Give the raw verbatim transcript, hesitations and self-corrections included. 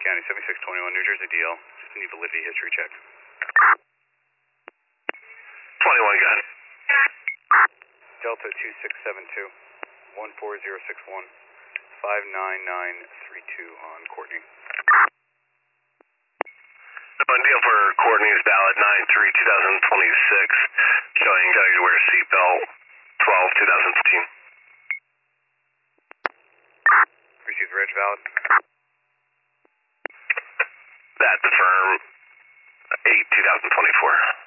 County, seventy-six twenty-one, New Jersey D L. Just need validity history check. twenty-one, got it. Delta two six seven two, one four zero six one, five nine nine three two on Courtney. One deal for Courtney is valid nine three two thousand twenty-six, showing failure to wear a seatbelt twelve two thousand fifteen. Received reg valid. That's affirm eight two thousand twenty-four.